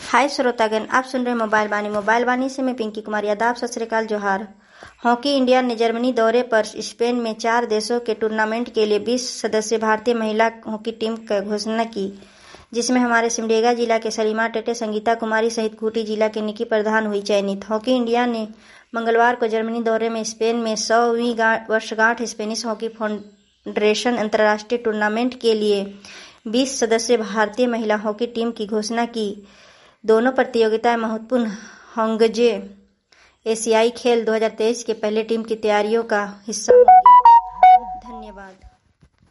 हाय श्रोतागण, आप सुन रहे मोबाइल बानी से मैं पिंकी कुमारी। आदाब, सत श्री अकाल, जोहार। हॉकी इंडिया ने जर्मनी दौरे पर स्पेन में 4 देशों के टूर्नामेंट के लिए 20 सदस्यीय भारतीय महिला हॉकी टीम की घोषणा की, जिसमें हमारे सिमडेगा जिला के सलीमा टेटे, संगीता कुमारी सहित खूंटी जिला के निकी प्रधान हुई चयनित। हॉकी इंडिया ने मंगलवार को जर्मनी दौरे में स्पेन में 100वीं वर्षगांठ स्पेनिश हॉकी फेडरेशन अंतर्राष्ट्रीय टूर्नामेंट के लिए 20 सदस्यीय भारतीय महिला हॉकी टीम की घोषणा की। दोनों प्रतियोगिताएं महत्वपूर्ण होंगे। एशियाई खेल 2023 के पहले टीम की तैयारियों का हिस्सा होंगी। धन्यवाद।